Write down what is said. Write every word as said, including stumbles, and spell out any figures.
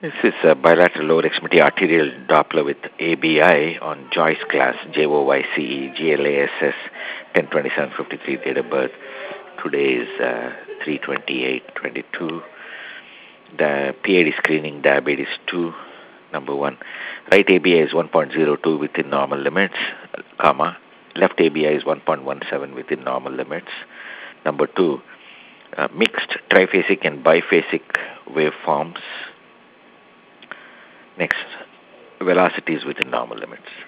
This is a bilateral lower extremity arterial Doppler with A B I on Joyce class, J O Y C E, G L A S S, ten twenty-seven fifty-three, date of birth. Today is uh, three twenty-eight twenty-two. The P I D screening, diabetes two, number one. Right A B I is one point zero two within normal limits, comma. Left A B I is one point one seven within normal limits. Number two, uh, mixed triphasic and biphasic waveforms. Next, velocity is within normal limits.